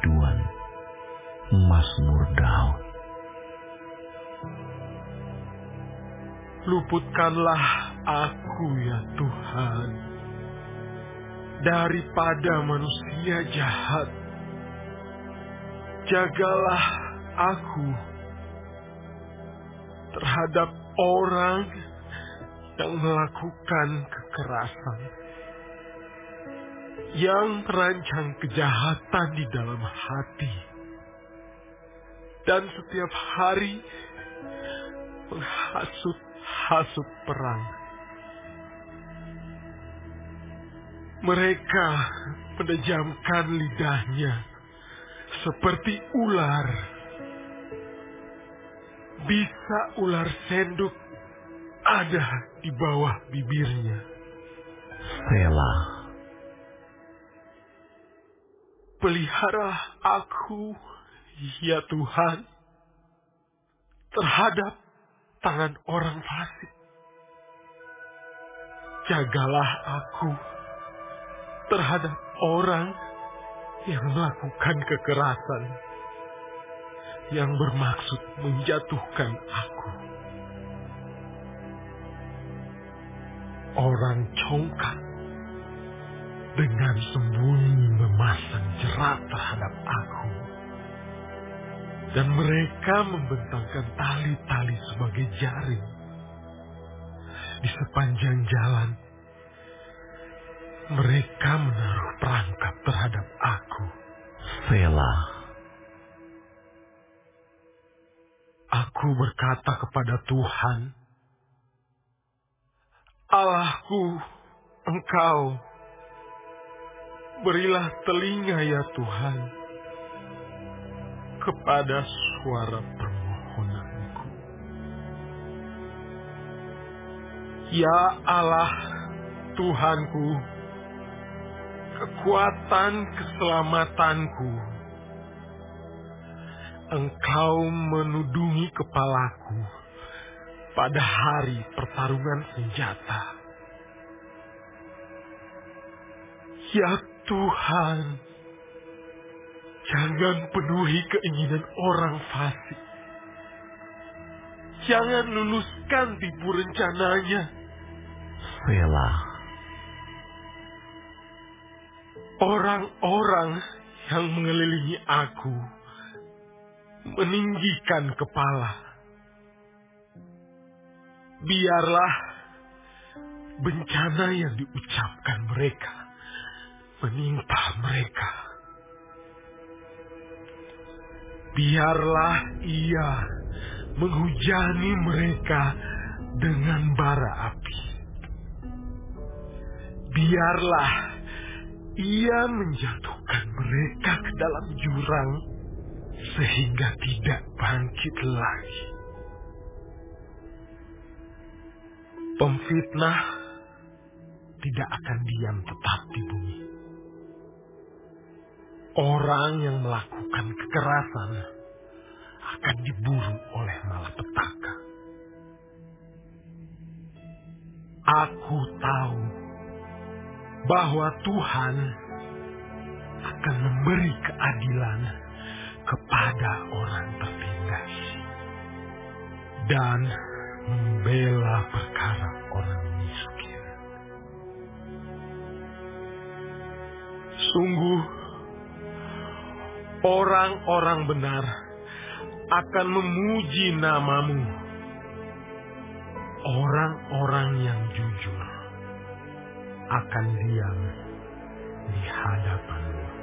Kehiduan, Mazmur Daud. Luputkanlah aku ya Tuhan, daripada manusia jahat. Jagalah aku terhadap orang yang melakukan kekerasan, yang merancang kejahatan di dalam hati, dan setiap hari menghasut-hasut perang. Mereka menejamkan lidahnya seperti ular. Bisa ular senduk ada di bawah bibirnya. Selah. Pelihara aku, ya Tuhan, terhadap tangan orang fasik. Jagalah aku terhadap orang yang melakukan kekerasan, yang bermaksud menjatuhkan aku. Orang congkak dengan sembunyi memasang jerat terhadap aku, dan mereka membentangkan tali-tali sebagai jaring di sepanjang jalan. Mereka menaruh perangkap terhadap aku. Selah. Aku berkata kepada Tuhan, Allahku, Engkau, berilah telinga ya Tuhan kepada suara permohonanku. Ya Allah, Tuhanku, kekuatan keselamatanku, Engkau menudungi kepalaku pada hari pertarungan senjata. Ya Tuhan, jangan penuhi keinginan orang fasik. Jangan luluskan tipu rencananya. Selah. Orang-orang yang mengelilingi aku meninggikan kepala. Biarlah bencana yang diucapkan mereka menimpa mereka. Biarlah Ia menghujani mereka dengan bara api. Biarlah Ia menjatuhkan mereka ke dalam jurang sehingga tidak bangkit lagi. Pemfitnah tidak akan diam tetap di bumi. Orang yang melakukan kekerasan akan diburu oleh malapetaka. Aku tahu bahwa Tuhan akan memberi keadilan kepada orang tertindas dan membela perkara orang miskin. Sungguh, orang-orang benar akan memuji nama-Mu. Orang-orang yang jujur akan diam di hadapan-Mu.